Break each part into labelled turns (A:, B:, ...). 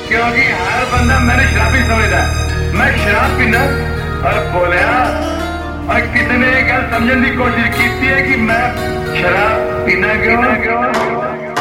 A: क्योंकि हर बंदा मैंने शराबी समझता है। मैं शराब पीना और बोलिया और कितने गल समझने की कोशिश की है कि मैं शराब पीना क्यों।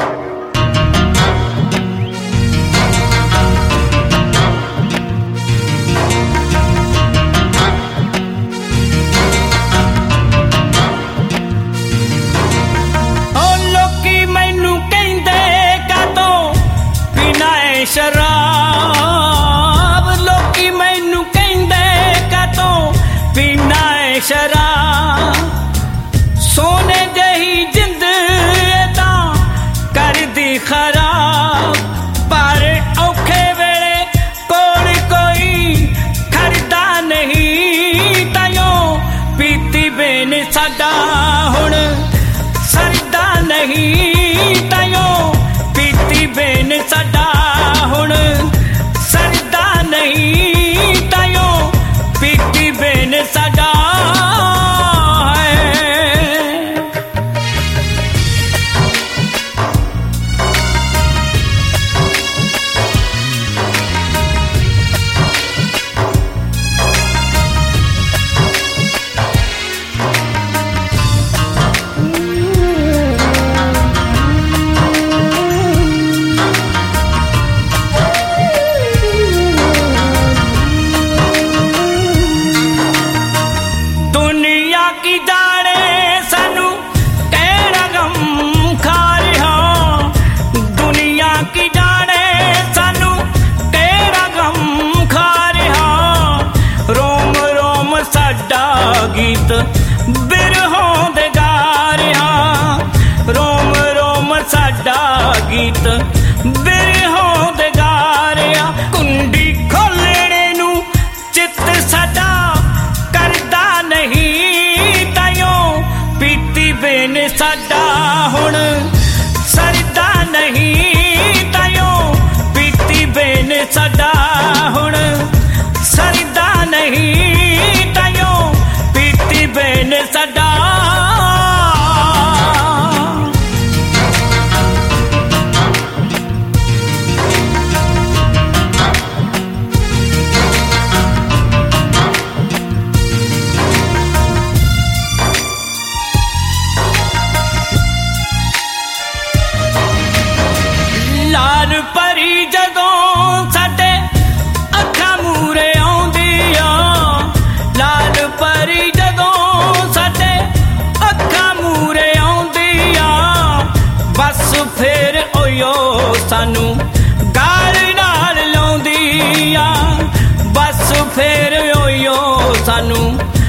B: शराब लोकी मैनू कहंदे कातों पीना है शराब सोने जही जिंद तां कर दी खराब पर औखे वेले कोल कोई खरदा नहीं तायों पीती बेन साडा हुण सरदा नहीं तायों पीती बेन साडा हुण सरदा नहीं तायों पीती बेन साडा गीत बिरहों दे गा रहा रोम रोम साडा गीत बिरहों दे गा रहा कुंडी खोलने नू चित साडा करदा नहीं तायों पीती बेन साडा हुण सरदा नहीं तायों पीती बेन साडा हुण सरदा नहीं तायों बेन साडा लाल परी जदों साडे अखां मूरे आउंदी आ लाल परी फिर ओयो सानू गाल नाल लाउंदी आ बस फिर ओयो सानू